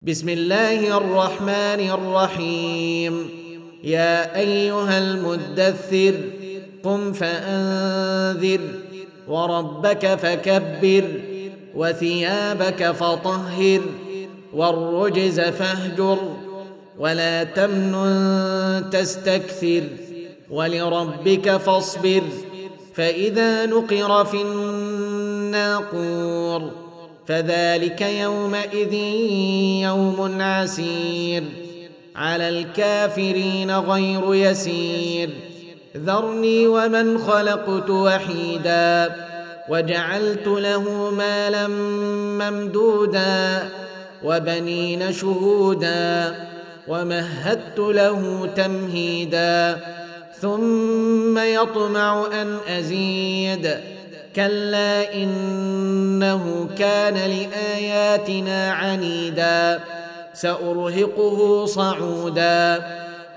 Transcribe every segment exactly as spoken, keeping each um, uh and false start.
بسم الله الرحمن الرحيم. يا أيها المدثر قم فأنذر وربك فكبر وثيابك فطهر والرجز فاهجر ولا تمنن تستكثر ولربك فاصبر فإذا نقر في الناقور فذلك يومئذ يوم عسير على الكافرين غير يسير. ذرني ومن خلقت وحيدا وجعلت له مالا ممدودا وبنين شهودا ومهدت له تمهيدا ثم يطمع أن أزيد كلا إنه كان لآياتنا عنيدا سأرهقه صعودا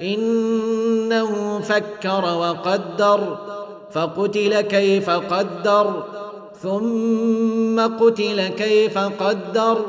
إنه فكر وقدر فقتل كيف قدر ثم قتل كيف قدر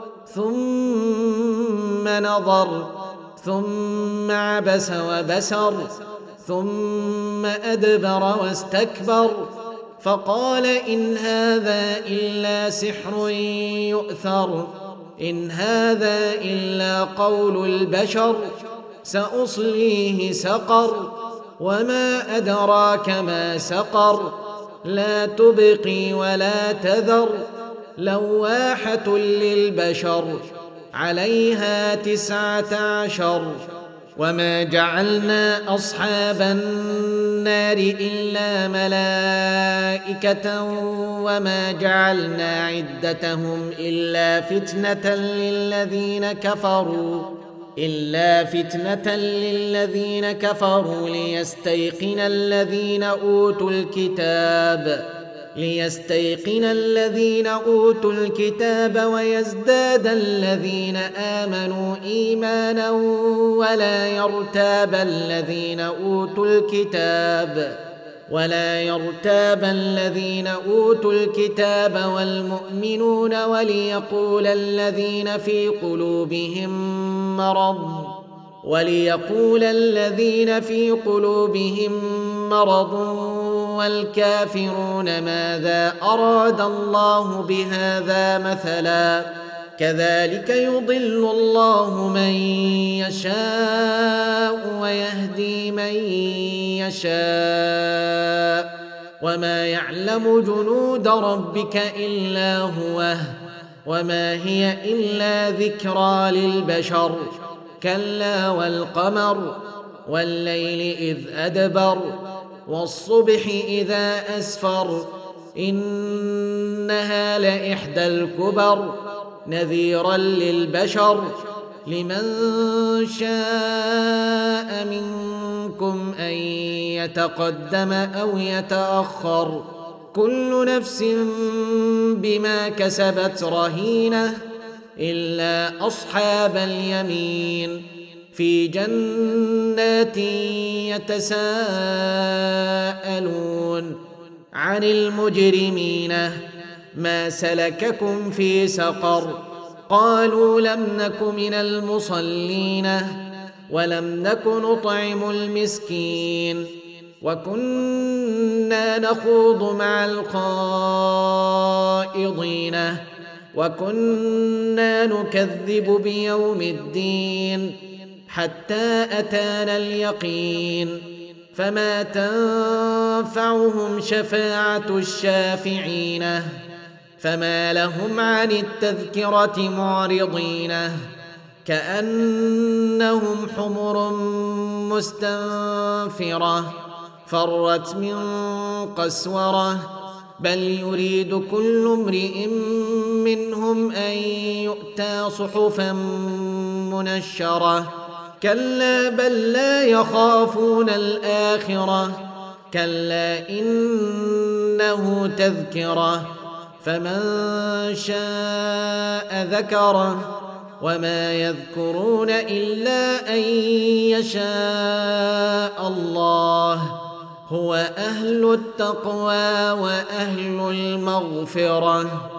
ثم نظر ثم عبس وبسر ثم أدبر واستكبر فقال إن هذا إلا سحر يؤثر إن هذا إلا قول البشر سأصليه سقر وما أدراك ما سقر لا تبقي ولا تذر لواحة للبشر عليها تسعة عشر. وما جعلنا أصحاب النار إلا ملائكة وما جعلنا عدتهم إلا فتنة للذين كفروا إلا فتنة للذين كفروا ليستيقن الذين أوتوا الكتاب ليستيقن الذين أوتوا الكتاب ويزداد الذين آمنوا إيمانا ولا يرتاب الذين أوتوا الكتاب ولا يرتاب الذين أوتوا الكتاب والمؤمنون وليقول الذين في قلوبهم مرض وليقول الذين في قلوبهم مرض والكافرون ماذا أراد الله بهذا مثلا كذلك يضل الله من يشاء ويهدي من يشاء وما يعلم جنود ربك إلا هو وما هي إلا ذكرى للبشر كلا والقمر والليل إذ أدبر والصبح إذا أسفر إنها لإحدى الكبر نذيرا للبشر لمن شاء منكم أن يتقدم أو يتأخر كل نفس بما كسبت رهينة إلا أصحاب اليمين في جنات يتساءلون عن المجرمين ما سلككم في سقر قالوا لم نك من المصلين ولم نك نطعم المسكين وكنا نخوض مع الخائضين وكنا نكذب بيوم الدين حتى أتانا اليقين فما تنفعهم شفاعة الشافعين فما لهم عن التذكرة معرضين كأنهم حمر مستنفرة فرت من قسورة بل يريد كل امرئ منهم أن يؤتى صحفا منشرة كلا بل لا يخافون الآخرة كلا إنه تذكرة فمن شاء ذكره وما يذكرون إلا أن يشاء الله هو أهل التقوى وأهل المغفرة.